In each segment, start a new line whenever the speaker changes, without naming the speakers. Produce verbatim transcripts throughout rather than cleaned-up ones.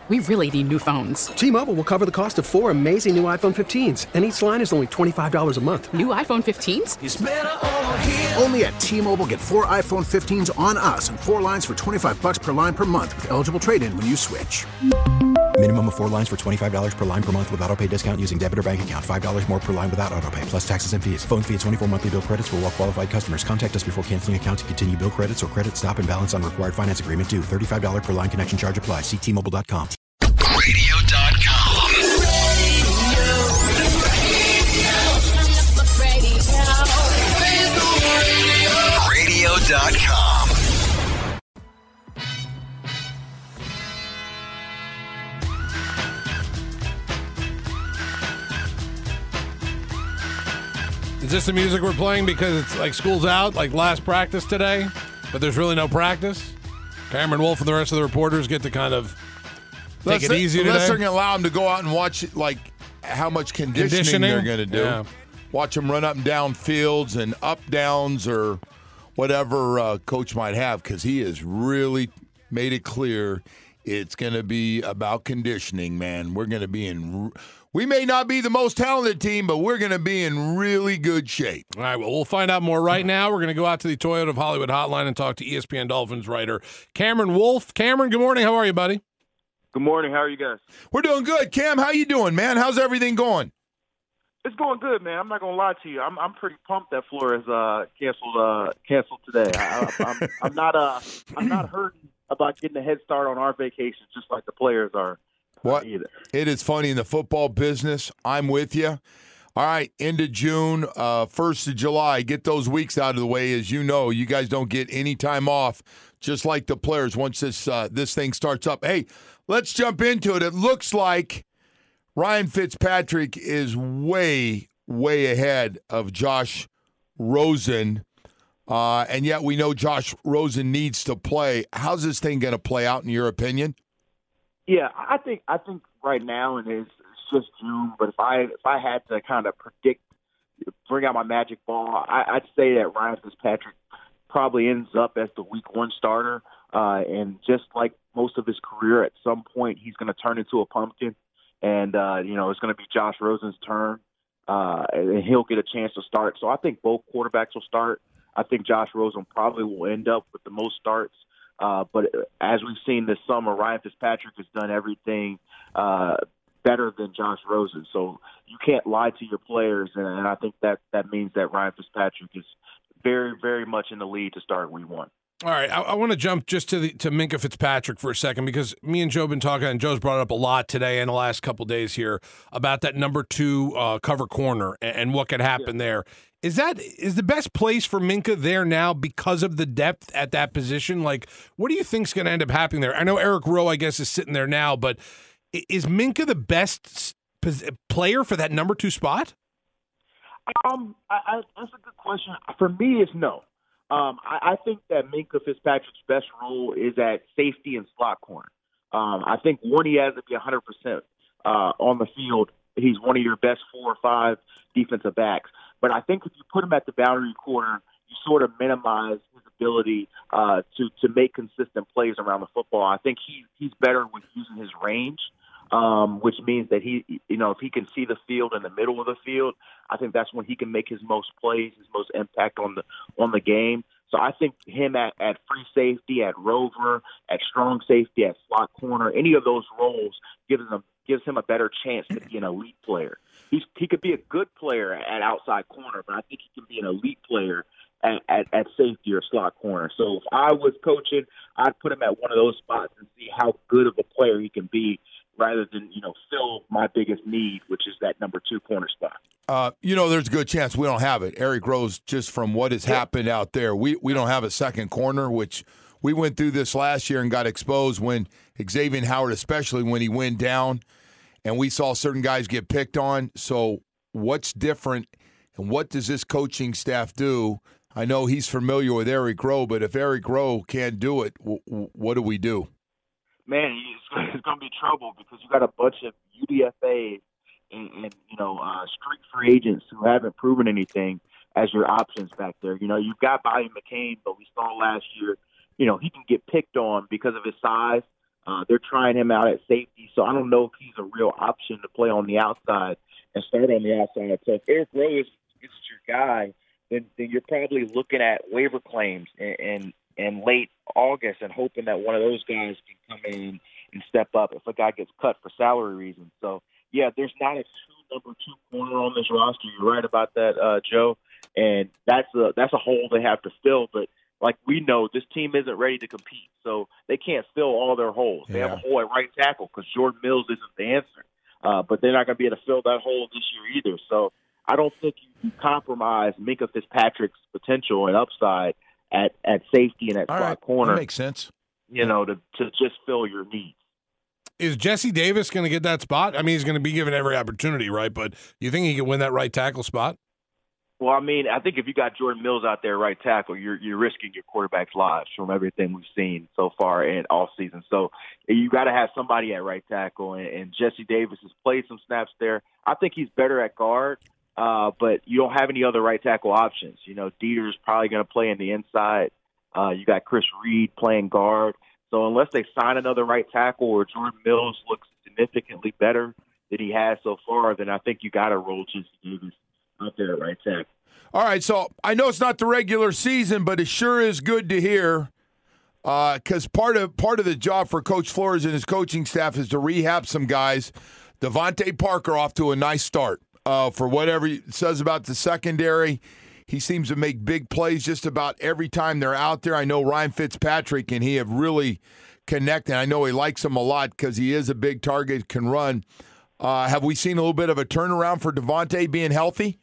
We really need new phones.
T-Mobile will cover the cost of four amazing new iPhone fifteens, and each line is only twenty-five dollars a month.
New iPhone fifteens?
It's better over here.
Only at T-Mobile, get four iPhone fifteens on us and four lines for twenty-five dollars per line per month with eligible trade-in when you switch.
Minimum of four lines for twenty-five dollars per line per month with autopay discount using debit or bank account. five dollars more per line without autopay, plus taxes and fees. Phone fee at twenty-four monthly bill credits for well-qualified customers. Contact us before canceling account to continue bill credits or credit stop and balance on required finance agreement due. thirty-five dollars per line connection charge applies. See T Mobile dot com.
radio dot com. radio dot com.
Is this the music we're playing because it's like school's out, like last practice today, but there's really no practice? Cameron Wolfe and the rest of the reporters get to kind of take it easy today?
Unless they're going to allow them to go out and watch like how much conditioning,
Conditioning?
they're going to do.
Yeah.
Watch them run up and down fields and up downs or whatever uh, coach might have, because he has really made it clear it's going to be about conditioning, man. We're going to be in – we may not be the most talented team, but we're going to be in really good shape.
All right, well, we'll find out more right now. We're going to go out to the Toyota of Hollywood hotline and talk to E S P N Dolphins writer Cameron Wolfe. Cameron, good morning. How are you, buddy?
Good morning. How are you guys?
We're doing good. Cam, how you doing, man? How's everything going?
It's going good, man. I'm not gonna lie to you. I'm I'm pretty pumped that Flores uh, canceled uh, canceled today. I, I'm I'm not uh I'm not hurting about getting a head start on our vacation, just like the players are.
What?
Either.
It is funny in the football business. I'm with you. All right, end of June, uh, first of July. Get those weeks out of the way. As you know, you guys don't get any time off, just like the players once this uh, this thing starts up. Hey, let's jump into it. It looks like Ryan Fitzpatrick is way, way ahead of Josh Rosen, uh, and yet we know Josh Rosen needs to play. How's this thing going to play out, in your opinion?
Yeah, I think I think right now, and it's, it's just June. But if I if I had to kind of predict, bring out my magic ball, I, I'd say that Ryan Fitzpatrick probably ends up as the Week One starter, uh, and just like most of his career, at some point he's going to turn into a pumpkin, and uh, you know it's going to be Josh Rosen's turn, uh, and he'll get a chance to start. So I think both quarterbacks will start. I think Josh Rosen probably will end up with the most starts. Uh, but as we've seen this summer, Ryan Fitzpatrick has done everything uh, better than Josh Rosen. So you can't lie to your players, and, and I think that, that means that Ryan Fitzpatrick is very, very much in the lead to start week one.
All right, I, I want to jump just to the to Minkah Fitzpatrick for a second, because me and Joe have been talking, and Joe's brought it up a lot today and the last couple of days here about that number two uh, cover corner and, and what could happen yeah. there. Is that is the best place for Minkah there now because of the depth at that position? Like, what do you think's going to end up happening there? I know Eric Rowe, I guess, is sitting there now, but is Minkah the best player for that number two spot?
Um, I, I, that's a good question. For me, it's no. Um, I, I think that Minkah Fitzpatrick's best role is at safety and slot corner. Um, I think when he has to be one hundred percent uh, on the field, he's one of your best four or five defensive backs. But I think if you put him at the boundary corner, you sort of minimize his ability uh, to to make consistent plays around the football. I think he he's better with using his range, um, which means that he, you know, if he can see the field in the middle of the field, I think that's when he can make his most plays, his most impact on the on the game. So I think him at, at free safety, at rover, at strong safety, at slot corner, any of those roles gives him gives him a better chance to be an elite player. He's, he could be a good player at outside corner, but I think he can be an elite player at, at, at safety or slot corner. So if I was coaching, I'd put him at one of those spots and see how good of a player he can be, rather than, you know, fill my biggest need, which is that number two corner spot.
Uh, you know, there's a good chance we don't have it. Eric Rose, just from what has happened out there, we, we don't have a second corner, which we went through this last year and got exposed when Xavier Howard, especially when he went down, and we saw certain guys get picked on. So what's different, and what does this coaching staff do? I know he's familiar with Eric Rowe, but if Eric Rowe can't do it, w- w- what do we do?
Man, it's going to be trouble, because you got a bunch of U D F As and, and you know, uh, street free agents who haven't proven anything as your options back there. You know, you've got Bobby McCain, but we saw last year, you know, he can get picked on because of his size. Uh, they're trying him out at safety, so I don't know if he's a real option to play on the outside and start on the outside. So if Eric Rowe is, is your guy, then, then you're probably looking at waiver claims in, in, in late August and hoping that one of those guys can come in and step up if a guy gets cut for salary reasons. So, yeah, there's not a true number two corner on this roster. You're right about that, uh, Joe. And that's a, that's a hole they have to fill. But like we know, this team isn't ready to compete, so they can't fill all their holes. They
Yeah.
have a hole at right tackle because Jordan Mills isn't the answer. Uh, but they're not going to be able to fill that hole this year either. So I don't think you can compromise Minkah Fitzpatrick's potential and upside at, at safety and at
All
slot
right.
corner,
That makes sense.
you know, to, to just fill your needs.
Is Jesse Davis going to get that spot? I mean, he's going to be given every opportunity, right? But you think he can win that right tackle spot?
Well, I mean, I think if you got Jordan Mills out there right tackle, you're you're risking your quarterback's lives from everything we've seen so far in all season. So you got to have somebody at right tackle, and, and Jesse Davis has played some snaps there. I think he's better at guard, uh, but you don't have any other right tackle options. You know, Dieter's probably going to play in the inside. Uh, you got Chris Reed playing guard. So unless they sign another right tackle or Jordan Mills looks significantly better than he has so far, then I think you got to roll Jesse Davis out there at right tackle.
All right, so I know it's not the regular season, but it sure is good to hear because uh, part of part of the job for Coach Flores and his coaching staff is to rehab some guys. Devontae Parker off to a nice start. Uh, for whatever he says about the secondary, he seems to make big plays just about every time they're out there. I know Ryan Fitzpatrick and he have really connected. I know he likes him a lot because he is a big target, can run. Uh, have we seen a little bit of a turnaround for Devontae being healthy?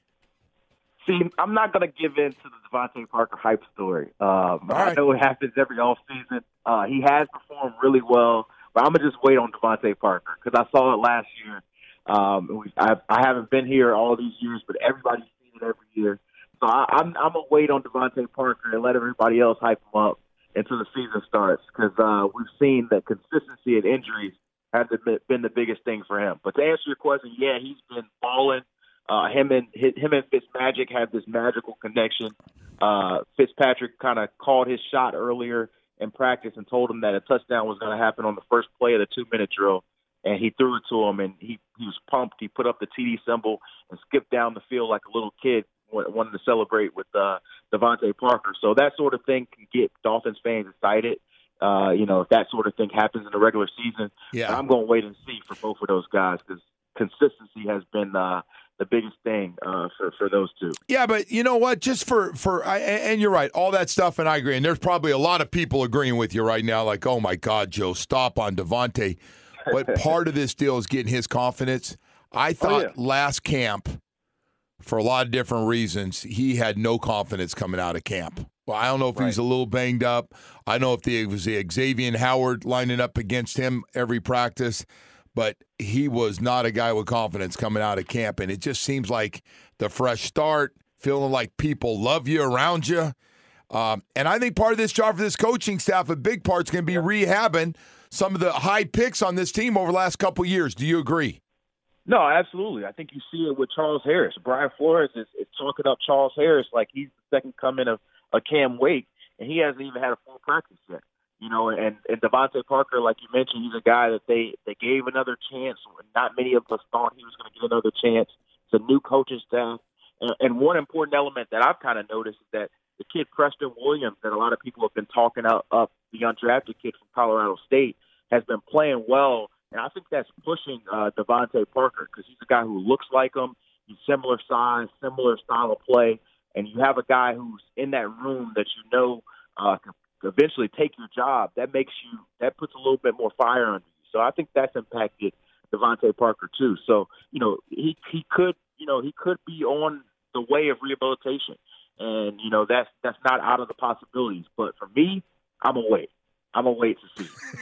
See, I'm not going to give in to the Devontae Parker hype story. Um, I
right.
know it happens every offseason. Uh, he has performed really well, but I'm going to just wait on Devontae Parker because I saw it last year. Um, we, I, I haven't been here all these years, but everybody's seen it every year. So I, I'm, I'm going to wait on Devontae Parker and let everybody else hype him up until the season starts because uh, we've seen that consistency and injuries have been the biggest thing for him. But to answer your question, yeah, he's been balling. Uh, him and him and Fitzmagic have this magical connection. Uh, Fitzpatrick kind of called his shot earlier in practice and told him that a touchdown was going to happen on the first play of the two-minute drill, and he threw it to him, and he, he was pumped. He put up the T D symbol and skipped down the field like a little kid wanted to celebrate with uh, Devontae Parker. So that sort of thing can get Dolphins fans excited. Uh, you know, if that sort of thing happens in the regular season,
yeah.
I'm going to wait and see for both of those guys because consistency has been uh, – the biggest thing uh, for, for those two.
Yeah, but you know what? Just for, for I, and you're right, all that stuff, and I agree. And there's probably a lot of people agreeing with you right now, like, oh, my God, Joe, stop on Devontae. But part of this deal is getting his confidence. I thought
oh, yeah.
last camp, for a lot of different reasons, he had no confidence coming out of camp. Well, I don't know if
right.
he's a little banged up. I don't know if the, it was the Xavier Howard lining up against him every practice. But he was not a guy with confidence coming out of camp. And it just seems like the fresh start, feeling like people love you around you. Um, and I think part of this job for this coaching staff, a big part is going to be rehabbing some of the high picks on this team over the last couple of years. Do you agree?
No, absolutely. I think you see it with Charles Harris. Brian Flores is, is talking up Charles Harris like he's the second coming of, of Cam Wake, and he hasn't even had a full practice yet. You know, and, and Devontae Parker, like you mentioned, he's a guy that they, they gave another chance. Not many of us thought he was going to get another chance. It's a new coaching staff. And, and one important element that I've kind of noticed is that the kid Preston Williams, that a lot of people have been talking up, up the undrafted kid from Colorado State, has been playing well. And I think that's pushing uh, Devontae Parker because he's a guy who looks like him. He's similar size, similar style of play. And you have a guy who's in that room that you know uh, can eventually take your job. That makes you, that puts a little bit more fire under you. So I think that's impacted Devontae Parker too. So, you know, he, he could, you know, he could be on the way of rehabilitation. And, you know, that's, that's not out of the possibilities. But for me, I'm going to wait. I'm going to wait to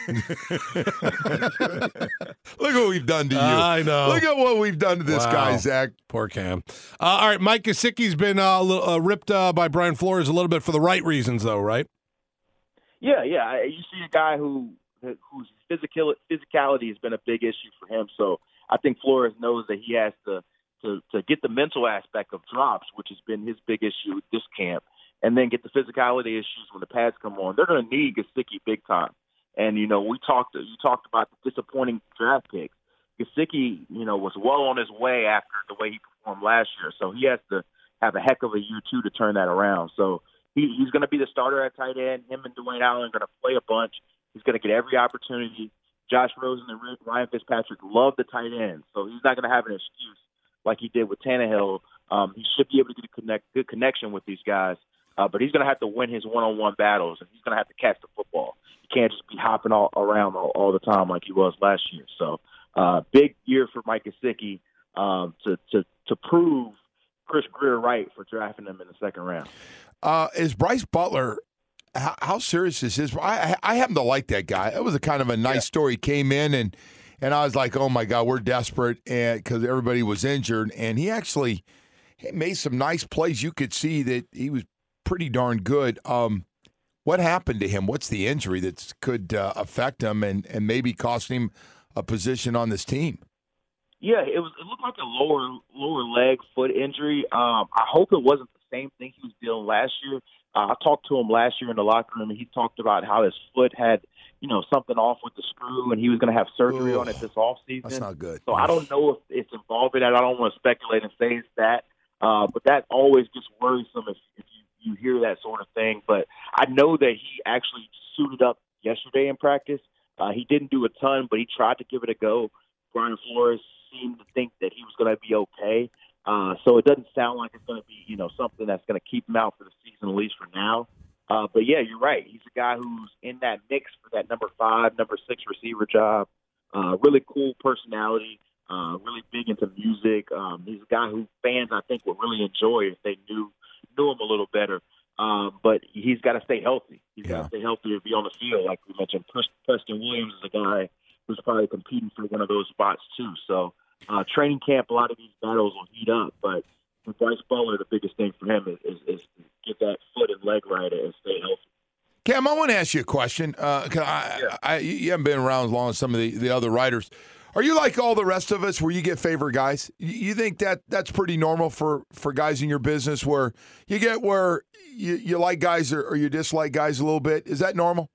see.
Look what we've done to you.
I know.
Look at what we've done to this
Wow.
guy, Zach.
Poor Cam. Uh, all right, Mike Gesicki's been uh, a little, uh, ripped uh, by Brian Flores a little bit for the right reasons, though, right?
Yeah, yeah. You see a guy who whose physical physicality has been a big issue for him. So I think Flores knows that he has to to to get the mental aspect of drops, which has been his big issue this camp, and then get the physicality issues when the pads come on. They're going to need Gesicki big time. And, you know, we talked you talked about the disappointing draft picks. Gesicki, you know, was well on his way after the way he performed last year. So he has to have a heck of a year, too, to turn that around. So he, he's going to be the starter at tight end. Him and Dwayne Allen are going to play a bunch. He's going to get every opportunity. Josh Rosen and Ryan Fitzpatrick love the tight end. So he's not going to have an excuse like he did with Tannehill. Um, he should be able to get a connect, good connection with these guys. Uh, but he's going to have to win his one-on-one battles, and he's going to have to catch the football. He can't just be hopping all around all, all the time like he was last year. So uh, big year for Mike Gesicki um, to, to, to prove Chris Grier right for drafting him in the second round.
Uh, is Bryce Butler – how, how serious is his – I, I happen to like that guy. It was a kind of a nice yeah. story. He came in, and, and I was like, oh, my God, we're desperate because everybody was injured. And he actually he made some nice plays. You could see that he was pretty darn good. Um, what happened to him? What's the injury that could uh, affect him and, and maybe cost him a position on this team?
Yeah, it was. It looked like a lower lower leg foot injury. Um, I hope it wasn't the same thing he was dealing last year. Uh, I talked to him last year in the locker room, and he talked about how his foot had, you know, something off with the screw, and he was going to have surgery Ooh, on it this offseason.
That's not good.
So I don't know if it's involved in that. I don't want to speculate and say it's that. Uh, but that always gets worrisome if, if you, you hear that sort of thing. But I know that he actually suited up yesterday in practice. Uh, he didn't do a ton, but he tried to give it a go. Brian Flores seemed to think that he was going to be okay. Uh, so it doesn't sound like it's going to be, you know, something that's going to keep him out for the season, at least for now. Uh, but, yeah, you're right. He's a guy who's in that mix for that number five, number six receiver job. Uh, really cool personality, uh, really big into music. Um, he's a guy who fans, I think, would really enjoy if they knew knew him a little better. Um, but he's got to stay healthy. He's
yeah.
got to stay healthy to be on the field. Like we mentioned, Preston Williams is a guy who's probably competing for one of those spots too. So uh, training camp, a lot of these battles will heat up. But for Bryce Butler, the biggest thing for him is, is, is to get that foot and leg right and stay healthy.
Cam, I want to ask you a question. Uh, cause I, yeah. I, you haven't been around as long as some of the, the other writers. Are you like all the rest of us where you get favorite guys? You think that that's pretty normal for, for guys in your business where you get where you, you like guys or, or you dislike guys a little bit? Is that normal?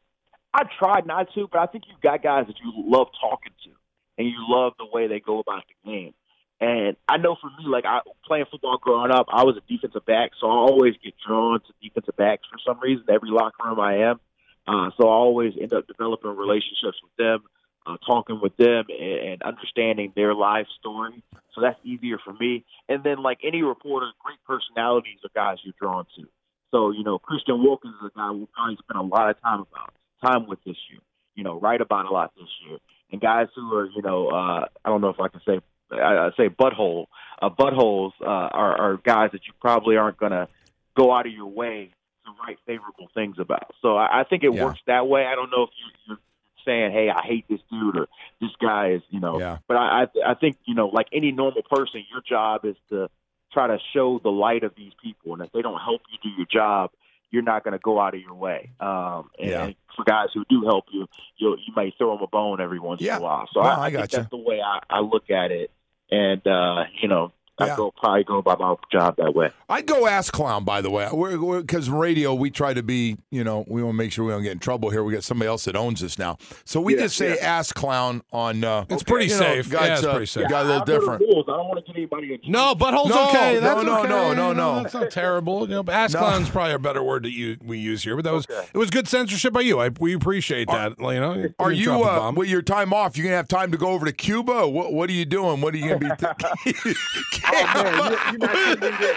I tried not to, but I think you've got guys that you love talking to and you love the way they go about the game. And I know for me, like I playing football growing up, I was a defensive back, so I always get drawn to defensive backs for some reason. Every locker room I am, uh, so I always end up developing relationships with them, uh, talking with them, and, and understanding their life story. So that's easier for me. And then, like any reporter, great personalities are guys you're drawn to. So you know, Christian Wilkins is a guy we'll probably spend a lot of time about time with this year. You know, write about a lot this year. And guys who are, you know, uh, I don't know if I can say. I say butthole. Uh, buttholes uh, are, are guys that you probably aren't going to go out of your way to write favorable things about. So I, I think it yeah. works that way. I don't know if you, you're saying, hey, I hate this dude or this guy is, you know.
Yeah.
But I, I, I think, you know, like any normal person, your job is to try to show the light of these people. And if they don't help you do your job, you're not going to go out of your way. Um, and,
yeah.
and for guys who do help you, you you may throw them a bone every once
yeah.
in a while. So
well,
I, I,
I
think
gotcha.
that's the way I, I look at it. And, uh, you know,
yeah.
I go probably go about my job that way.
I'd go ask clown, by the way. Because radio, we try to be, you know, we want to make sure we don't get in trouble here. We got somebody else that owns us now. So we yeah, just say yeah. ask clown on. Uh,
it's okay. pretty
you
safe.
Know,
yeah, it's
uh,
pretty safe.
Got a little
I'll
different.
Rules. I don't want to get anybody in
No, butthole's
no,
okay.
No,
That's
no,
okay.
no, no,
you know,
no.
That's not terrible. You know, but ask
no.
clown's probably a better word that you we use here. But that was
okay.
it was good censorship by you. I, we appreciate
are,
that. You know,
are you uh, with your time off? You gonna have time to go over to Cuba? What What are you doing? What are you gonna be? Th-
oh man, you, you're not gonna be there.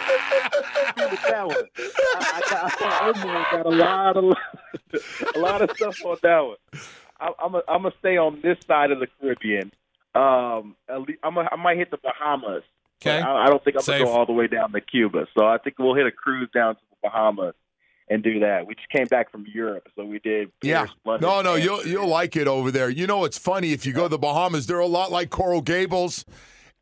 I, I, got, I got, got a lot of a lot of stuff on that one. I, I'm a, I'm gonna stay on this side of the Caribbean. Um, at least, I'm a, I might hit the Bahamas.
Okay,
I, I don't think I'm
Safe.
gonna go all the way down to Cuba. So I think we'll hit a cruise down to the Bahamas and do that. We just came back from Europe, so we did. Paris,
yeah,
London,
no, no,
Amsterdam.
you'll you'll like it over there. You know, it's funny if you go to the Bahamas, they're a lot like Coral Gables.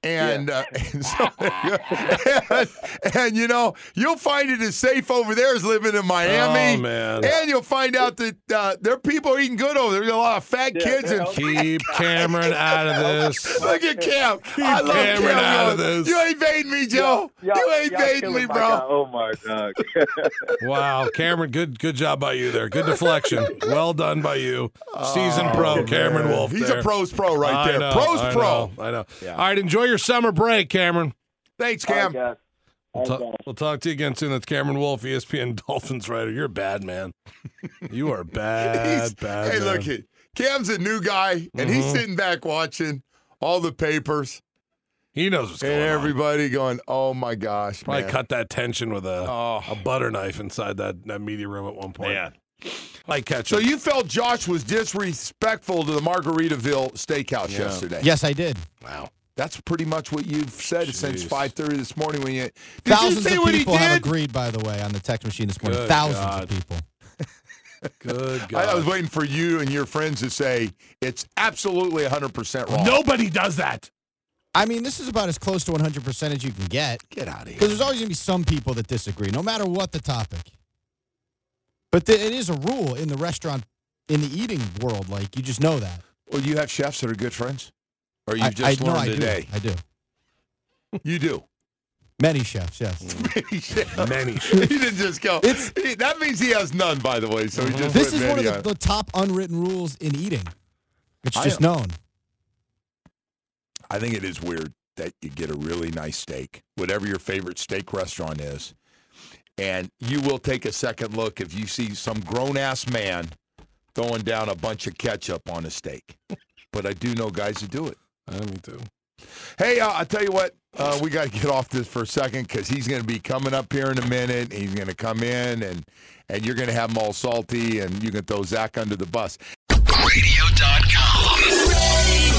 And, uh, and, so, and, and, you know, you'll find it as safe over there as living in Miami.
Oh, man.
And you'll find out that uh, there are people eating good over there. There's a lot of fat
Yeah,
kids. And
Keep Cameron out of this.
look at Cam. I love
Cameron
Cam.
out of
going,
this.
You ain't baiting me, Joe.
Y'all-
you ain't
y'all
baiting
killing
me,
my
bro.
guy. Oh, my God.
Wow, Cameron, good good job by you there. Good deflection. Well done by you. Seasoned pro, Cameron Wolf.
He's
there.
a pro's pro right
I
there.
know,
pro's
I
pro.
know, I know. All right, enjoy your summer break, Cameron.
Thanks,
All right,
Cam.
guys.
We'll,
All right,
ta-
guys.
we'll talk to you again soon. That's Cameron Wolf, E S P N Dolphins writer. You're a bad man. You are bad,
He's-
bad
hey,
man.
look, it. Cam's a new guy, and he's
Mhm.
sitting back watching all the papers,
He knows what's going
and
on.
everybody going, "Oh my gosh,
Probably
man."
cut that tension with a,
Oh.
a butter knife inside that, that media room at one point.
Man.
Like catch
So
him.
you felt Josh was disrespectful to the Margaritaville Steakhouse
Yeah.
yesterday?
Yes, I did.
Wow.
That's pretty much what you've said since
Jeez.
five thirty this morning. When you did
Thousands
you see
of
what
people
he
have
did?
agreed, by the way, on the text machine this morning.
Good
Thousands
God.
of people.
Good God.
I, I was waiting for you and your friends to say it's absolutely one hundred percent wrong.
Nobody does that.
I mean, this is about as close to one hundred percent as you can get.
Get out of here.
Because there's always going to be some people that disagree, no matter what the topic. But th- it is a rule in the restaurant, in the eating world. Like, you just know that.
Well, you have chefs that are good friends? Or you
I,
just
I, no,
learned
I
today?
Do. I do.
You do.
Many chefs, yes.
Many.
He didn't just go. He- that means he has none, by the way. So he just
This
went
is one of
many
the,
on-
the top unwritten rules in eating. It's
I
just
know.
known.
I think it is weird that you get a really nice steak, whatever your favorite steak restaurant is, and you will take a second look if you see some grown-ass man throwing down a bunch of ketchup on a steak. But I do know guys who do it.
Uh, me too.
Hey, uh, I'll tell you what, uh, we got to get off this for a second because he's going to be coming up here in a minute. He's going to come in, and, and you're going to have him all salty, and you can throw Zach under the bus.
Radio dot com.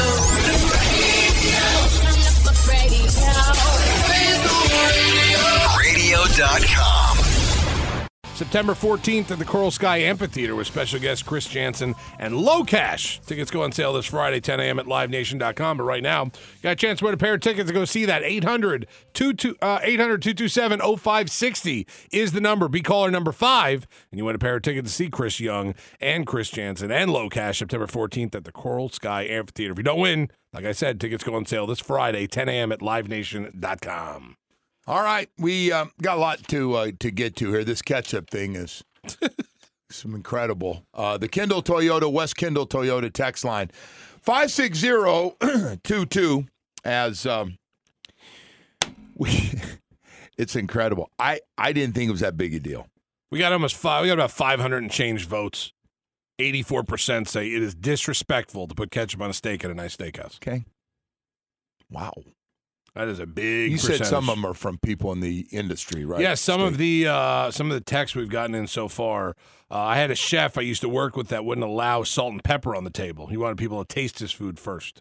Radio dot com.
September fourteenth at the Coral Sky Amphitheater with special guest Chris Jansen and Low Cash. Tickets go on sale this Friday, ten a.m. at live nation dot com. But right now, you got a chance to win a pair of tickets to go see that. eight hundred, two two seven, oh five six oh is the number. Be caller number five, and you win a pair of tickets to see Chris Young and Chris Jansen and Low Cash September fourteenth at the Coral Sky Amphitheater. If you don't win, like I said, tickets go on sale this Friday, ten a.m. at live nation dot com.
All right, we uh, got a lot to uh, to get to here. This ketchup thing is some incredible. Uh, the Kendall Toyota, West Kendall Toyota text line, five six zero two two, as um, we, it's incredible. I, I didn't think it was that big a deal.
We got almost five. We got about five hundred and change votes. eighty-four percent say it is disrespectful to put ketchup on a steak at a nice steakhouse.
Okay. Wow.
That is a big
You
percentage.
said some of them are from people in the industry, right?
Yeah, some of
Steak.
the uh, some of the texts we've gotten in so far. Uh, I had a chef I used to work with that wouldn't allow salt and pepper on the table. He wanted people to taste his food first.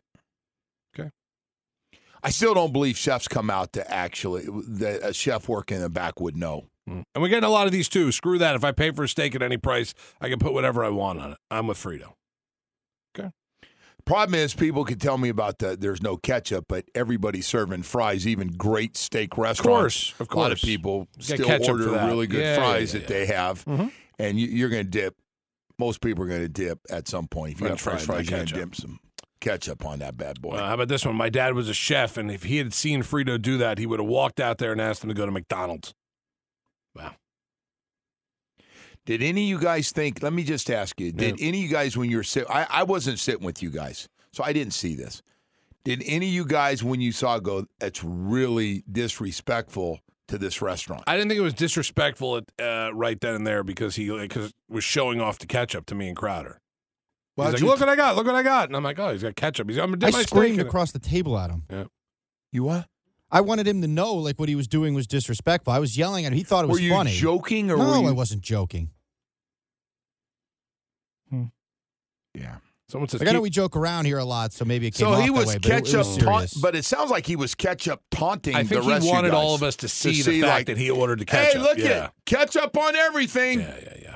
I still don't believe chefs come out to actually, that a chef working in the back would know.
Mm. And we're getting a lot of these too. Screw that. If I pay for a steak at any price, I can put whatever I want on it. I'm with Frito.
Problem is, people could tell me about the there's no ketchup, but everybody's serving fries, even great steak restaurants.
course, of
A lot of
course.
people
Get
still
ketchup
order
for that.
really good
Yeah,
fries
yeah,
that
yeah.
they have,
Mhm.
and you, you're going to dip. Most people are going to dip at some point. If you
French
got French
fries,
fries, you're
not
going to
ketchup.
dip some ketchup on that bad boy.
Uh, how about this one? My dad was a chef, and if he had seen Frito do that, he would have walked out there and asked him to go to McDonald's. Wow.
Did any of you guys think, let me just ask you, did
Yeah.
any of you guys, when you were sitting, I, I wasn't sitting with you guys, so I didn't see this. Did any of you guys, when you saw it, go, it's really disrespectful to this restaurant?
I didn't think it was disrespectful at, uh, right then and there because he like, cause was showing off the ketchup to me and Crowder.
Well,
he's like,
you-
look what I got, look what I got. And I'm like, oh, he's got ketchup. He's I'm gonna
I
dip my
screamed
steak in it.
across the table at him.
Yeah.
You what?
I wanted him to know like what he was doing was disrespectful. I was yelling at him. He thought it was
Were you
funny.
joking or
no,
were you?
I wasn't joking.
Yeah.
Someone says,
Like, I know
keep-
we joke around here a lot, so maybe it came
So
off
he
that
was
way, but it- it
ketchup,
was
taunt,
serious.
but it sounds like he was ketchup taunting
I
the
think
rest
he wanted
of you guys
all of us to see,
see,
the fact
like,
that he ordered the ketchup.
Hey, look
yeah.
at ketchup on everything.
Yeah, yeah, yeah.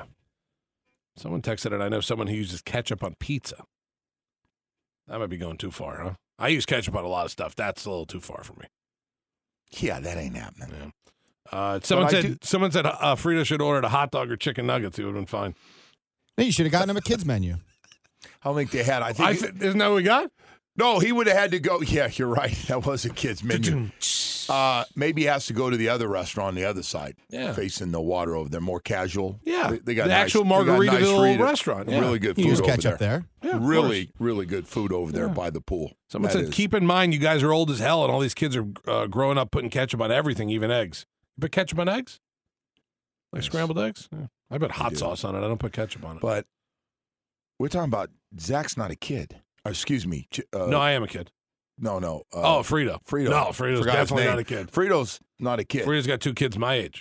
Someone texted it. I know someone who uses ketchup on pizza. That might be going too far, huh? I use ketchup on a lot of stuff. That's a little too far for me.
Yeah, that ain't happening.
Yeah. Uh, someone
I
said
do-
someone said uh, Frito should order a hot dog or chicken nuggets. It would have been fine.
Hey, you should have gotten him a kids menu.
I don't think they had. I think
I th- isn't that what we got?
no, he would have had to go. Yeah, you're right. That was a kid's menu. Uh, maybe he has to go to the other restaurant on the other side,
Yeah.
facing the water over there, more casual.
Yeah,
they, they got
the
nice,
actual
they got nice
Margaritaville
Frito-
restaurant. Yeah.
Really good
You
food
use
over
ketchup
there.
there.
Yeah, of
really,
course.
really good food over there
Yeah.
by the pool.
Someone
That
said,
is.
keep in mind, you guys are old as hell, and all these kids are uh, growing up putting ketchup on everything, even eggs. You put ketchup on eggs? Like
Yes.
scrambled eggs? Yeah. I put hot
do.
sauce on it. I don't put ketchup on it.
But we're talking about Zach's not a kid. Or, excuse me. Ch- Uh,
no, I am a kid.
no, no. Uh,
oh, Frito.
Frito.
No, Frito's
Forgot his
definitely
name.
not a kid.
Frito's not a kid.
Frito's got two kids my age.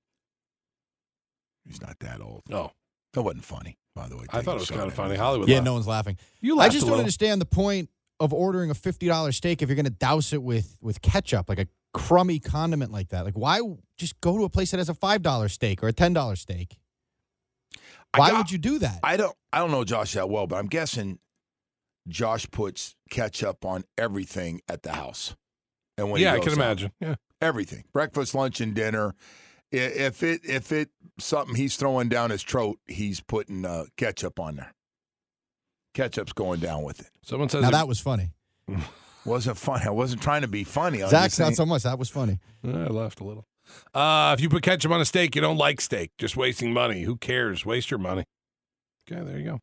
He's not that old.
No.
That wasn't funny, by the way.
I thought it was
Taking a
kind of
shot at
funny.
him.
Hollywood
Yeah,
laughed.
no one's laughing.
You
I
laughed
just
a
don't
little.
understand the point of ordering a fifty dollars steak if you're going to douse it with, with ketchup, like a crummy condiment like that. Like, why just go to a place that has a five dollars steak or a ten dollars steak?
I
Why
got-
would you do that?
I don't I don't know Josh that well, but I'm guessing Josh puts ketchup on everything at the house. And when
Yeah,
he
I can
goes out.
imagine. Yeah.
Everything. Breakfast, lunch, and dinner. I- If it if it something he's throwing down his throat, he's putting uh, ketchup on there. Ketchup's going down with it.
Someone says
Now,
it-
that was funny.
Wasn't funny. I wasn't trying to be funny. I was
Zach's
just
not
saying-
so much. That was funny.
I laughed a little. Uh, if you put ketchup on a steak, you don't like steak. Just wasting money. Who cares? Waste your money. Okay, there you go.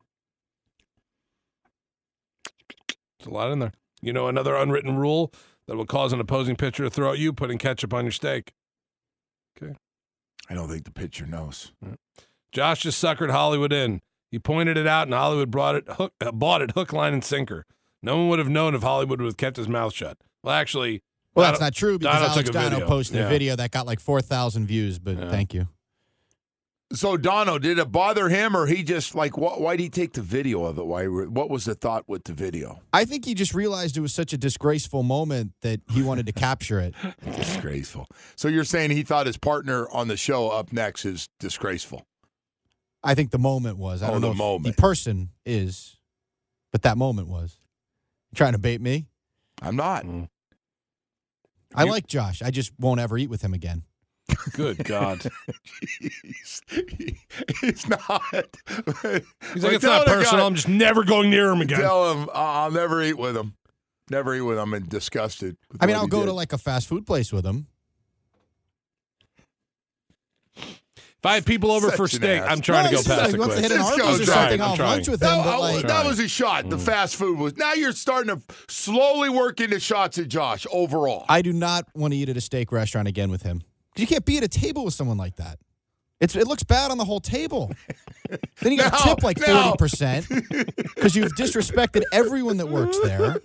There's a lot in there. You know another unwritten rule that will cause an opposing pitcher to throw at you? Putting ketchup on your steak. Okay.
I don't think the pitcher knows.
Josh just suckered Hollywood in. He pointed it out, and Hollywood brought it hook, uh, bought it hook, line, and sinker. No one would have known if Hollywood would have kept his mouth shut. Well, actually,
Well,
Dono-
that's not true because
Dono
Alex
took a
Dono
video.
posted
Yeah.
a video that got like four thousand views, but
Yeah.
thank you.
So Dono, did it bother him, or he just like wh- why did he take the video of it? Why? What was the thought with the video?
I think he just realized it was such a disgraceful moment that he wanted to capture it.
Disgraceful. So you're saying he thought his partner on the show up next is disgraceful?
I think the moment was. I
Oh,
don't
the
know if
moment.
the person is, but that moment was. You trying to bait me?
I'm not.
Mm.
I
You-
like Josh. I just won't ever eat with him again.
good God.
he's, he- he's not.
He's like, it's not personal. I'm just never going near him again.
Tell him I'll never eat with him. Never eat with him. I'm disgusted. with
I mean,
what
I'll
he
go
did.
to like a fast food place with him.
If I have people over
Such
for
an
steak,
ass.
I'm trying
No,
to go
it's just
past
like,
the
he wants to
quiz.
hit an
Let's go,
Arby's or
Jack.
something.
I'm
I'll have
trying.
lunch with him.
That,
But
oh,
like,
that was a shot.
Mm.
The fast food was. Now you're starting to slowly work into shots at Josh overall.
I do not want to eat at a steak restaurant again with him. You can't be at a table with someone like that. It's it looks bad on the whole table. Then you got to
No,
tip like
no.
forty percent because you've disrespected everyone that works there.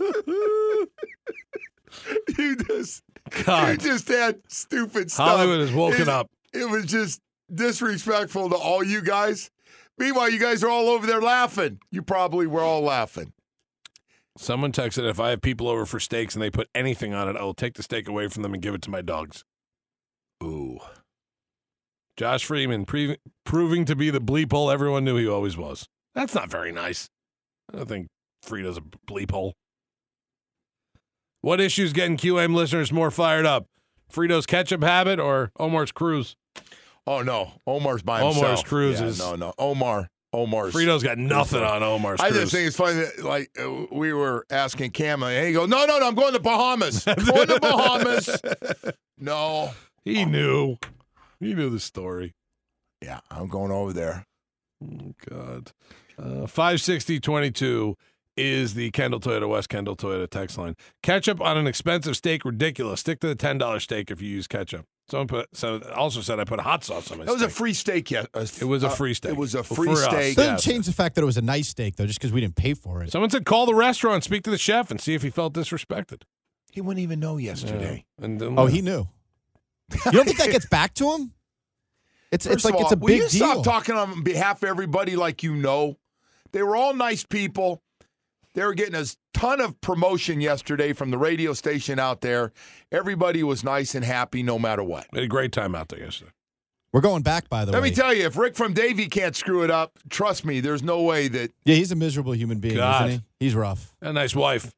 you just, you
God.
just had stupid stuff.
Hollywood has woken
It-
up.
It was just disrespectful to all you guys. Meanwhile, you guys are all over there laughing. You probably were all laughing.
Someone texted, if I have people over for steaks and they put anything on it, I will take the steak away from them and give it to my dogs.
Ooh.
Josh Freeman, pre- proving to be the bleep hole everyone knew he always was. That's not very nice. I don't think Frito's a bleep hole. What issue's getting Q M listeners more fired up? Frito's ketchup habit or Omar's cruise?
Oh, no. Omar's by himself.
Omar's cruise
Yeah,
is-
no, no. Omar. Omar's.
Frito's got nothing on Omar's
I
cruise.
just think it's funny that, like, uh, we were asking Cam, and he goes, no, no, no, I'm going to Bahamas. going to Bahamas. No.
he knew. He knew the story.
Yeah, I'm going over there.
Oh, God. Uh, five sixty twenty-two is the Kendall Toyota, West Kendall Toyota text line. Ketchup on an expensive steak, ridiculous. Stick to the ten dollars steak if you use ketchup. Someone put, so also said I put hot sauce on my
That was a
steak.
free steak, yeah. Uh,
It was a
uh,
free steak.
It was a
Well,
free
for us.
steak.
Doesn't
Yes.
change the fact that it was a nice steak though, just because we didn't pay for it.
Someone said call the restaurant, speak to the chef, and see if he felt disrespected.
He wouldn't even know yesterday.
Yeah. And then,
Oh, he knew. You don't think that gets back to him? It's
First
it's like
of all,
it's a
will
big
you
deal.
stop talking on behalf of everybody like you know? They were all nice people. They were getting a ton of promotion yesterday from the radio station out there. Everybody was nice and happy no matter what.
We had a great time out there yesterday.
We're going back, by the
Let
way.
me tell you, if Rick from Davie can't screw it up, trust me, there's no way that
Yeah, he's a miserable human being,
God.
isn't he? He's rough.
A nice wife.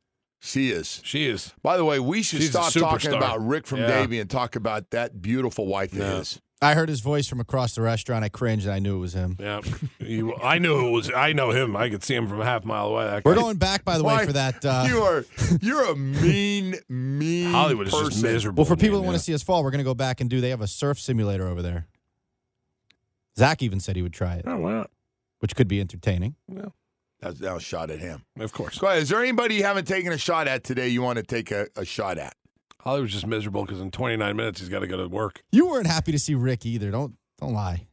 She is.
She is.
By the way, we should
She's a
stop talking
superstar.
about Rick from
Yeah.
Davie and talk about that beautiful wife of
Yeah.
his.
I heard his voice from across the restaurant. I cringed, and I knew it was him.
Yeah, you, I knew it was. I know him. I could see him from a half mile away. That
We're
guy.
going back, by the
Why-
way, for that. Uh,
you are you're a mean, mean
Hollywood is
person.
just miserable.
well, for people
man,
that want
yeah.
to see us fall, we're going to go back and do. They have a surf simulator over there. Zach even said he would try it,
Oh, why not?
which could be entertaining.
Yeah,
That's now a shot at him.
of course.
Go ahead. Is there anybody you haven't taken a shot at today you want to take a, a shot at?
Hollywood's just miserable because in twenty-nine minutes he's got to go to work.
You weren't happy to see Rick either. Don't don't lie.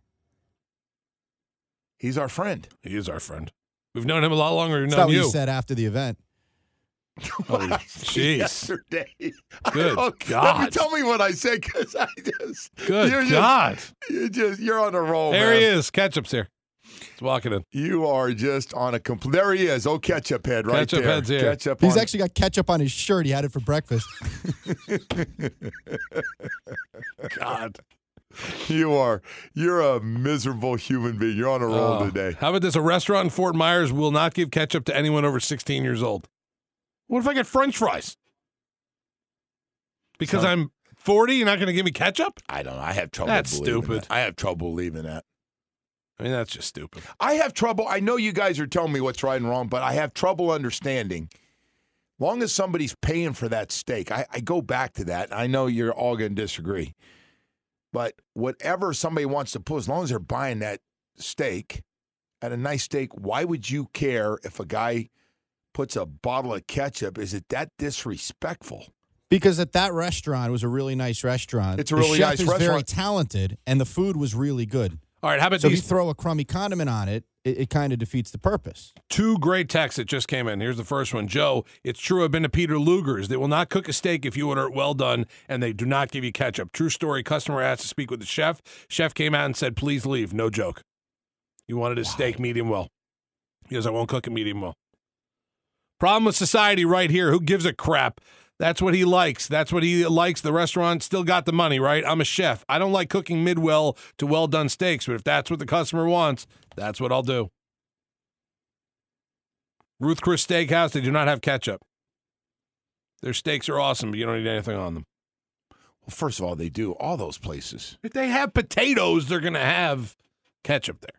He's our friend.
He is our friend. We've known him a lot longer than we've
That's
known
not what
you.
you said after the event.
Oh, jeez.
Yesterday.
Good
I don't-
God.
Let me tell me what I said because I just.
Good
you're
God.
Just, you just you're on a roll.
There
man.
he is. Ketchup's here. He's walking in.
You are just on a complete. There he is. Oh, ketchup head right
Ketchup
there.
head's here.
Ketchup.
He's
on-
actually got ketchup on his shirt. He had it for breakfast.
God.
You are. You're a miserable human being. You're on a roll
Oh.
today.
How about this? A restaurant in Fort Myers will not give ketchup to anyone over sixteen years old. What if I get French fries? Because
So-
I'm forty, you're not going to give me ketchup?
I don't know. I have trouble.
That's
believing
stupid.
that. I have trouble believing that.
I mean, that's just stupid.
I have trouble. I know you guys are telling me what's right and wrong, but I have trouble understanding. Long as somebody's paying for that steak, I, I go back to that. I know you're all going to disagree, but whatever somebody wants to put, as long as they're buying that steak at a nice steak, why would you care if a guy puts a bottle of ketchup? Is it that disrespectful?
Because at that restaurant, it was a really nice restaurant.
It's a
The
really
chef
nice
is very
restaurant.
talented, and the food was really good.
All right, how about
So if you
these
throw a crummy condiment on it, it, it kind of defeats the purpose.
two great texts that just came in? Here's the first one. Joe, it's true. I've been to Peter Luger's. They will not cook a steak if you order it well done, and they do not give you ketchup. True story. Customer asked to speak with the chef. Chef came out and said, please leave. No joke. He wanted his steak medium well. He goes, I won't cook it medium well. Problem with society right here. Who gives a crap? That's what he likes. That's what he likes. The restaurant still got the money, right? I'm a chef. I don't like cooking mid-well to well-done steaks, but if that's what the customer wants, that's what I'll do. Ruth Chris Steakhouse, they do not have ketchup. Their steaks are awesome, but you don't need anything on them.
Well, first of all, they do. All those places.
If they have potatoes, they're going to have ketchup there.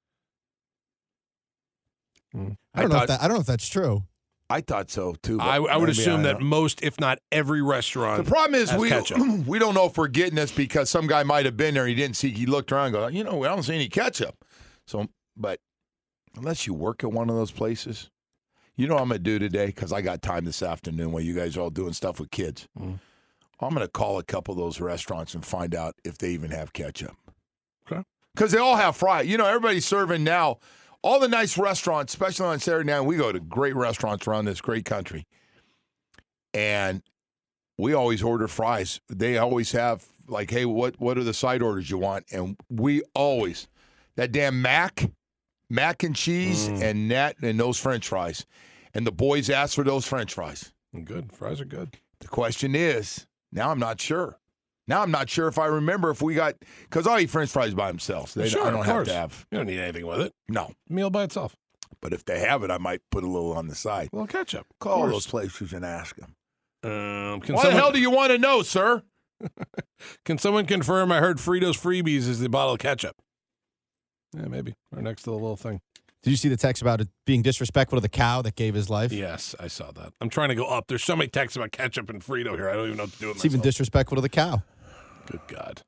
Mm.
I don't know if that. I don't know if that's true.
I thought so, too. but
I, I would
maybe
assume
I
that
don't.
most, if not every restaurant,
The problem is
has
we
ketchup.
we don't know if we're getting this because some guy might have been there. He didn't see. He looked around, and go, you know, I don't see any ketchup. So, but unless you work at one of those places, you know what I'm gonna do today because I got time this afternoon while you guys are all doing stuff with kids.
Mm.
I'm gonna call a couple of those restaurants and find out if they even have ketchup.
Okay.
Because they all have fries. You know, everybody's serving now. All the nice restaurants, especially on Saturday night, we go to great restaurants around this great country. And we always order fries. They always have, like, hey, what, what are the side orders you want? And we always, that damn mac, mac and cheese
Mm.
and net and those French fries. And the boys ask for those French fries.
Good. Fries are good.
The question is, now I'm not sure. Now I'm not sure if I remember if we got, because I'll eat French fries by themselves. They,
Sure,
I don't
of
have
course.
to have,
You don't need anything with it.
no.
Meal by itself.
But if they have it, I might put a little on the side.
A little ketchup. Of
Call
course.
those places and ask them.
Um, can
What
someone,
the hell do you want to know, sir?
Can someone confirm I heard Fritos Freebies is the bottle of ketchup? Yeah, maybe. Right next to the little thing.
Did you see the text about it being disrespectful to the cow that gave his life?
Yes, I saw that. I'm trying to go up. There's so many texts about ketchup and Frito here. I don't even know what to do with
It's even
myself.
disrespectful to the cow.
Good God.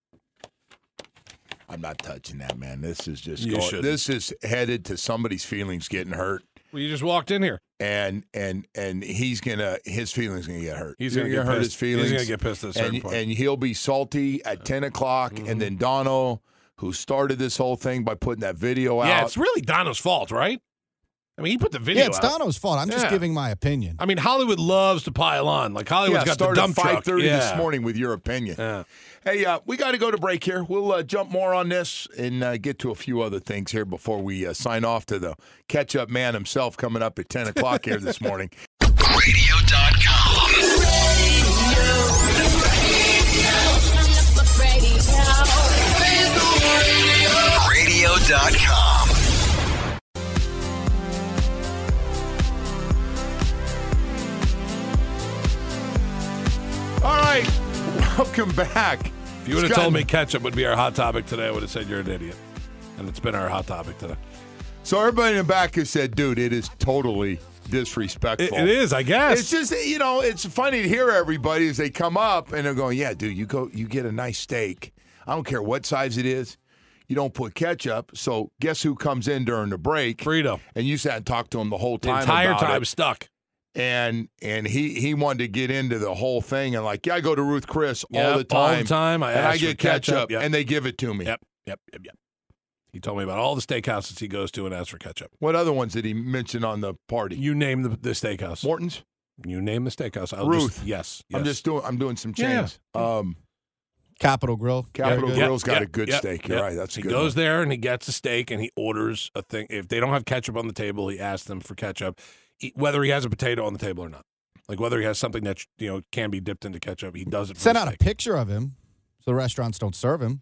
I'm not touching that, man. This is just
You
going,
shouldn't.
this is headed to somebody's feelings getting hurt.
Well, you just walked in here.
And and and he's gonna his feelings gonna get hurt.
He's gonna get
hurt
pissed.
his feelings.
He's gonna get pissed at a certain
and,
point.
and he'll be salty at ten o'clock.
Mm-hmm.
And then Dono, who started this whole thing by putting that video out.
Yeah, it's really Dono's fault, right? I mean, he put the video
Yeah, it's
out.
Dono's fault. I'm just
Yeah.
giving my opinion.
I mean, Hollywood loves to pile on. Like, Hollywood's
yeah,
got the
started
dump
at
truck.
five thirty
yeah.
this morning with your opinion.
Yeah.
Hey, uh, we got to go to break here. We'll uh, jump more on this and uh, get to a few other things here before we uh, sign off to the catch-up man himself coming up at ten o'clock here this morning.
radio dot com. radio dot com.
Welcome back.
If you would have told me ketchup would be our hot topic today, I would have said you're an idiot. And it's been our hot topic today.
So everybody in the back has said, dude, it is totally disrespectful.
It, it is, I guess.
It's just, you know, it's funny to hear everybody as they come up and they're going, yeah, dude, you go, you get a nice steak. I don't care what size it is. You don't put ketchup. So guess who comes in during the break?
Frito.
And you sat and talked to him the whole
The
time
entire
about
time
it.
stuck.
And and he, he wanted to get into the whole thing and like, yeah, I go to Ruth Chris all
Yep,
the time.
all the time. I
and
ask
I
for
get ketchup,
ketchup, yep.
and they give it to me.
Yep, yep, yep, yep. He told me about all the steakhouses he goes to and asks for ketchup.
What other ones did he mention on the party?
You name the, the steakhouse.
Morton's?
You name the steakhouse. I'll
Ruth.
Just, yes,
I'm
yes.
just doing I'm doing some
Yeah.
chains. Um,
Capital Grill.
Capital
Very good.
Grill's got
Yep,
a good
yep,
steak. You're
yep.
right. That's a
he
good
goes
one.
there and he gets a steak and he orders a thing. If they don't have ketchup on the table, he asks them for ketchup, he, whether he has a potato on the table or not. Like whether he has something that you know can be dipped into ketchup, he does it. For
Send
the
out
steak.
a picture of him so the restaurants don't serve him.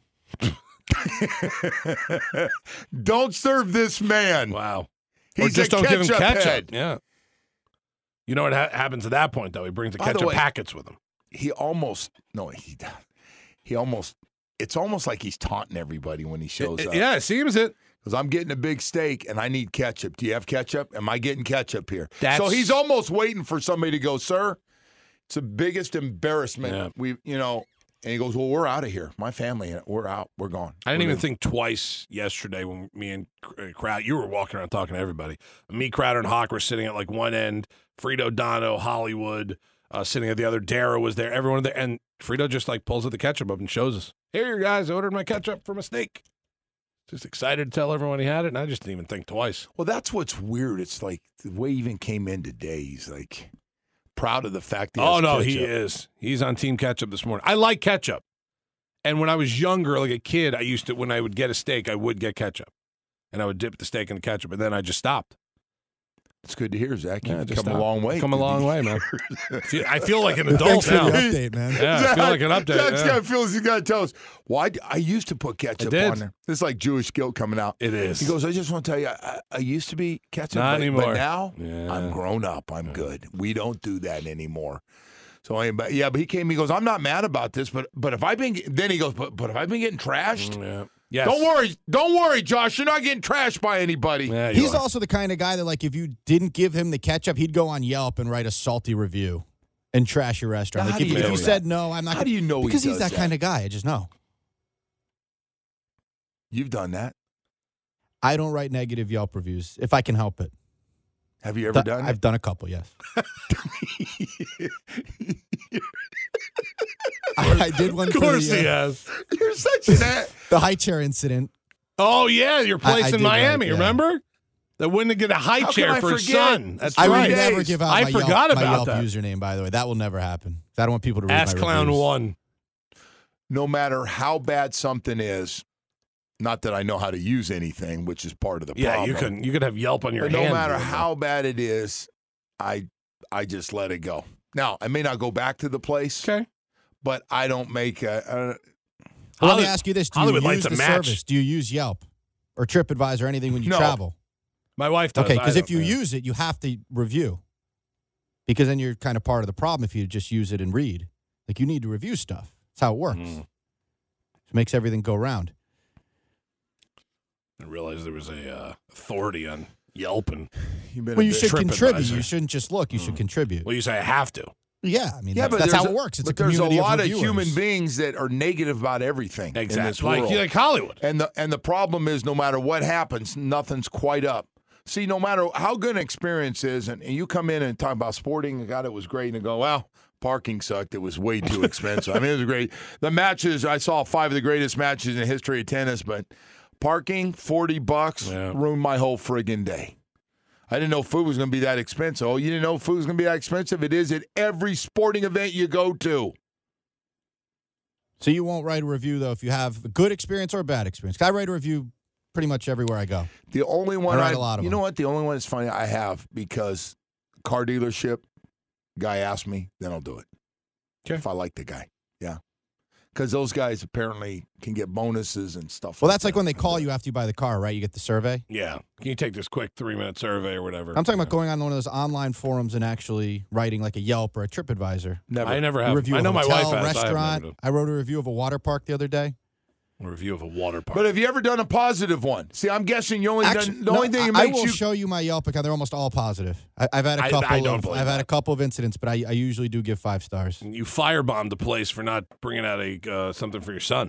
Don't serve this man.
Wow.
He's
or just
a
don't give him
ketchup
ketchup.
head.
Yeah. You know what ha- happens at that point though? He brings the
By the
ketchup
way-
packets with him.
He almost no, he he almost. It's almost like he's taunting everybody when he shows
It-
up.
yeah, it seems it.
Because I'm getting a big steak and I need ketchup. Do you have ketchup? Am I getting ketchup here?
That's-
So he's almost waiting for somebody to go, sir. It's the biggest embarrassment
Yeah.
we, you know. And he goes, well, we're out of here. My family, we're out. We're gone.
I didn't
We're
even
leaving."
think twice yesterday when me and Crowder, you were walking around talking to everybody. Me, Crowder, and Hawk were sitting at like one end. Frito, Dono, Hollywood uh, sitting at the other. Dara was there. Everyone there. And Frito just like pulls the ketchup up and shows us. Here, you guys, I ordered my ketchup for my steak. Just excited to tell everyone he had it. And I just didn't even think twice.
Well, that's what's weird. It's like the way he even came in today. He's like proud of the fact that he
Oh,
has
no,
ketchup.
he is. He's on Team Ketchup this morning. I like ketchup. And when I was younger, like a kid, I used to, when I would get a steak, I would get ketchup. And I would dip the steak in the ketchup. And then I just stopped.
It's good to hear, Zach.
Yeah,
You've
just
come a
stopped.
long way.
Come a
through
long
these
way, man.
years.
Feel- I feel like an adult
Thanks for
now.
the update, man.
Yeah, I feel like an update.
Zach's
yeah.
got feels he's got to tell us. Well, I, I used to put ketchup
did.
on there. This is like Jewish guilt coming out.
It is.
He goes, I just want to tell you, I, I used to be ketchup,
Not
but,
anymore.
but now
Yeah.
I'm grown up. I'm good. We don't do that anymore. So, anyway, yeah, but he came, he goes, I'm not mad about this, but but if I've been, then he goes, but, but if I've been getting trashed,
Yeah. Yes.
don't worry, don't worry, Josh, you're not getting trashed by anybody.
Yeah, you
He's
are.
also the kind of guy that, like, if you didn't give him the ketchup, he'd go on Yelp and write a salty review and trash your restaurant.
How
Like,
do
if,
you
if
know
you
that?
said no, I'm not.
How
gonna-
do you know he
Because he's
does
that,
that?
kind of guy. I just know.
You've done that.
I don't write negative Yelp reviews if I can help it.
Have you ever
Th-
done
I've
it?
done a couple, yes. I, I did one
Of
for
course
the,
he
uh,
has.
You're such an a-
the high chair incident.
Oh, yeah, your place
I- I
in
did
Miami,
that, yeah.
remember? That wouldn't get a high
How
chair
can I
for his
forget?
son. That's
I
right.
would never
days.
give out
I
my
forgot
Yelp, my
about
Yelp
that.
username, by the way. That will never happen. I don't want people to read
Ask
my
Clown
reviews.
one.
no matter how bad something is, not that I know how to use anything, which is part of the
Yeah,
problem.
you can you could have Yelp on your
But no
hand.
matter
doing that.
how bad it is, I I just let it go. Now, I may not go back to the place,
Okay.
but I don't make a. a
Well, let
Hollywood-
me ask you this: Do
Hollywood
you
lights
use
a
the
match.
service? Do you use Yelp or TripAdvisor or anything when you
No.
travel?
My wife does.
Okay,
I
because if
don't,
you
yeah.
use it, you have to review. Because then you're kind of part of the problem if you just use it and read. Like you need to review stuff. That's how it works.
Mm.
It makes everything go round.
I realized there was a uh, authority on Yelp and
you've been
Well,
a
you
bit-
should contribute.
TripAdvisor.
You shouldn't just look. You should contribute.
well, you say I have to.
Yeah, I mean,
Yeah,
that's,
but
that's
there's
how
a-
it works. It's
but
a
there's
community
a lot of,
reviewers.
human beings that are negative about everything in this
Exactly.
world.
Like, like Hollywood.
And the and the problem is, no matter what happens, nothing's quite up. See, no matter how good an experience is, and, and you come in and talk about sporting, God, it was great, and go, well, parking sucked. It was way too expensive. I mean, it was great. The matches, I saw five of the greatest matches in the history of tennis, but parking, forty bucks,
Yeah.
ruined my whole friggin' day. I didn't know food was going to be that expensive. Oh, you didn't know food was going to be that expensive? It is at every sporting event you go to.
So you won't write a review, though, if you have a good experience or a bad experience. 'Cause I write a review pretty much everywhere I go.
The only one
I
I,
write a lot of
you
them.
know what? The only one that's funny I have because car dealership guy asked me, then I'll do it.
Okay.
If I like the guy, yeah. because those guys apparently can get bonuses and stuff.
Well,
like
that's like
that.
when they call you after you buy the car, right? You get the survey.
Yeah. Can you take this quick three-minute survey or whatever?
I'm talking about going on one of those online forums and actually writing like a Yelp or a TripAdvisor.
Never.
I never
A
have.
review
I
of
know
a
my
hotel,
wife has.
restaurant.
I, have
I wrote a review of a water park the other day.
a review of a water park.
But have you ever done a positive one? See, I'm guessing you only
Actually,
done, the
no,
only thing that
I, I
makes
will
you
show you my Yelp account. They're almost all positive. I, I've had a
I-
couple.
I don't
of,
believe
I've had
that.
a couple of incidents, but I, I usually do give five stars.
You firebombed the place for not bringing out a uh, something for your son.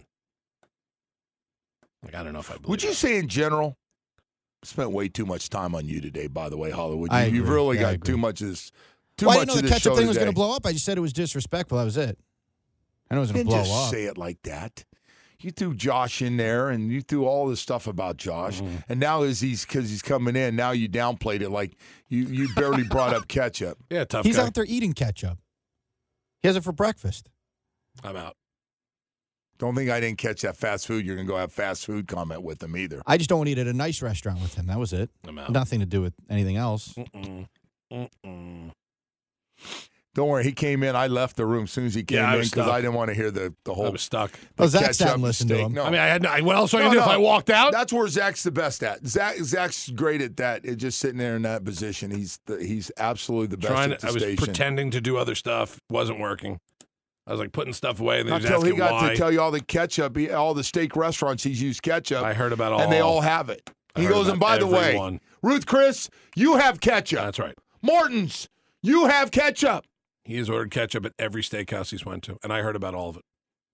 Like I don't know if I believe.
Would you
that.
say in general? I spent way too much time on you today, by the way, Hollywood. You,
I
you've
agree.
really
Yeah, I
got
agree.
too much of this. Too
Well, I
much
didn't know
of
the
this
ketchup
show
thing was going to
today.
blow up. I just said it was disrespectful. That was it. I know it was
You
going to
didn't
blow
just
up.
say it like that. You threw Josh in there, and you threw all this stuff about Josh.
Mm-hmm.
And now, as he's because he's coming in, now you downplayed it like you you barely brought up ketchup.
Yeah, tough
He's
guy.
out there eating ketchup. He has it for breakfast.
I'm out.
Don't think I didn't catch that fast food. You're gonna go have fast food comment with him either.
I just don't want to eat at a nice restaurant with him. That was it.
I'm out.
Nothing to do with anything else.
Mm-mm. Mm-mm.
Don't worry, he came in. I left the room as soon as he came
Yeah, I
in
was
because
stuck.
I didn't want to hear the the whole.
I was stuck.
the
Oh, Zach
ketchup
sat and listened to
steak.
him.
No.
I mean, I had. No, what else was I
No,
gonna do if
no.
I walked out?
That's where Zach's the best at. Zach Zach's great at that. It just sitting there in that position. He's the, he's absolutely the best
Trying
at
to,
the
I was
station.
pretending to do other stuff. Wasn't working. I was like putting stuff away, and then he was
Until he
asking
got
why.
to tell you all the ketchup, he- all the steak restaurants he's used ketchup.
I heard about all.
and they all have it.
I
He
heard
goes,
about
and by the way,
everyone.
Ruth Chris, you have ketchup.
That's right.
Morton's, you have ketchup.
He has ordered ketchup at every steakhouse he's went to, and I heard about all of it.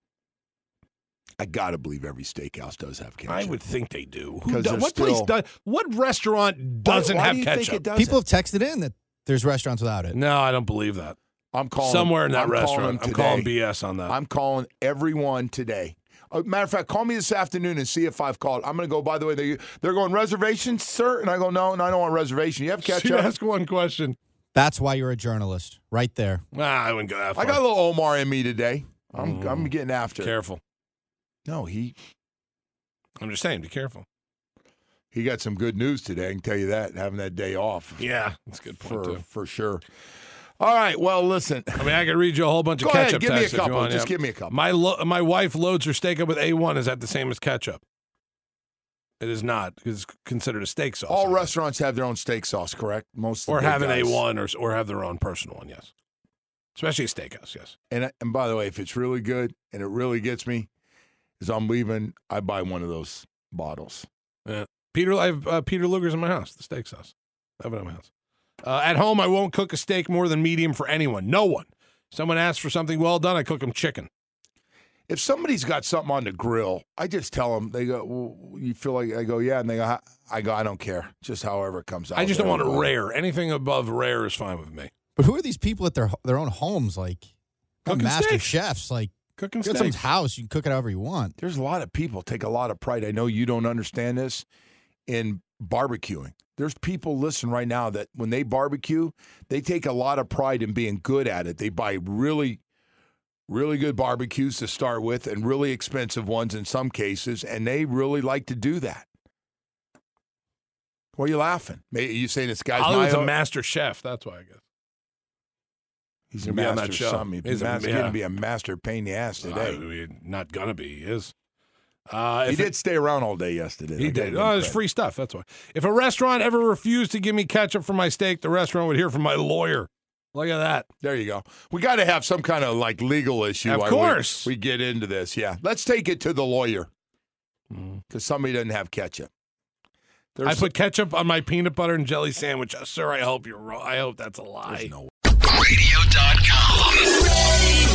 I gotta believe every steakhouse does have ketchup.
I would think they do. Who
'Cause
do,
they're
what place
still-
does? What restaurant doesn't
why
have
do you
ketchup?
Think it doesn't?
People have texted in that there's restaurants without it.
No, I don't believe that.
I'm calling
Somewhere in that
I'm
restaurant,
calling
I'm
today.
calling B S on that.
I'm calling everyone today. Uh, matter of fact, call me this afternoon and see if I've called. I'm going to go, by the way, they, they're going, reservations, sir? And I go, no, no, I don't want a reservation. You have
Should
ketchup?
ask one question.
That's why you're a journalist, right there.
Ah, I wouldn't go that far.
I got a little Omar in me today. I'm,
Mm.
I'm getting after it.
Careful.
No, he
I'm just saying, be careful.
he got some good news today. I can tell you that, having that day off.
Yeah, that's a good point,
for,
too.
for sure. All right, well, listen.
I mean, I could read you a whole bunch of
Go ahead,
ketchup
give me a
texts if you
couple.
want,
Just
yeah.
give me a couple.
My lo- my wife loads her steak up with A one. Is that the same as ketchup? It is not, because it's considered a steak sauce.
All restaurants have their own steak sauce, correct? Most of the
Or
big
have an A
guys.
one or, or have their own personal one, yes. Especially a steakhouse, yes.
And, and by the way, if it's really good and it really gets me, as I'm leaving, I buy one of those bottles.
Yeah. Peter, I have uh, Peter Luger's in my house, the steak sauce. I have it in my house. Uh, at home, I won't cook a steak more than medium for anyone. No one. Someone asks for something well done, I cook them chicken.
If somebody's got something on the grill, I just tell them, they go, well, you feel like, I go, yeah. And they go, "How-" I go, I don't care. Just however it comes out.
I just don't
there.
want it rare. Anything above rare is fine with me.
But who are these people at their their own homes? Like,
Cooking
master
steaks.
chefs. Like,
Cooking
you got someone's
steaks.
house, you can cook it however you want.
There's a lot of people take a lot of pride. I know you don't understand this in barbecuing. There's people listen right now that when they barbecue, they take a lot of pride in being good at it. They buy really, really good barbecues to start with and really expensive ones in some cases, and they really like to do that. Why are you laughing? Maybe you saying this guy's
Hollywood's
my-
a master chef. That's why, I guess.
He's a
He'll be on
master
that show.
something. He's
He's a-
going
yeah.
to be a master pain in the ass today.
Uh, he- not gonna be. He is. Uh,
he
if
did
it-
stay around all day yesterday.
He
I gotta
did.
give him
Oh, it's
credit.
free stuff. That's why. If a restaurant ever refused to give me ketchup for my steak, the restaurant would hear from my lawyer. Look at that.
There you go. We got to have some kind of like legal issue.
Of
while we-
course.
We, get into this. Yeah. Let's take it to the lawyer
Mm.
because somebody doesn't have ketchup.
I
There's
put ketchup on my peanut butter and jelly sandwich. Uh, sir, I hope you're wrong. I hope that's a lie.
there's no
radio dot com.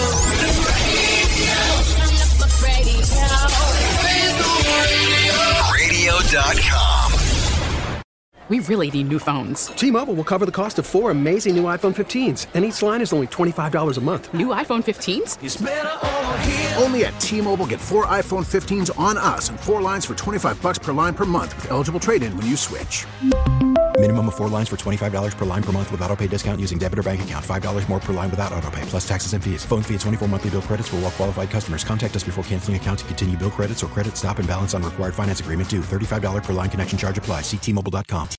radio dot com.
We really need new phones.
T-Mobile will cover the cost of four amazing new iPhone fifteens, and each line is only twenty-five dollars a month.
New iPhone fifteens?
Only at T-Mobile, get four iPhone fifteens on us and four lines for twenty-five bucks per line per month with eligible trade-in when you switch.
Minimum of four lines for twenty-five dollars per line per month with autopay discount using debit or bank account. five dollars more per line without autopay, plus taxes and fees. Phone fee at twenty-four monthly bill credits for well qualified customers. Contact us before canceling account to continue bill credits or credit stop and balance on required finance agreement due. thirty-five dollars per line connection charge applies. See T Mobile dot com.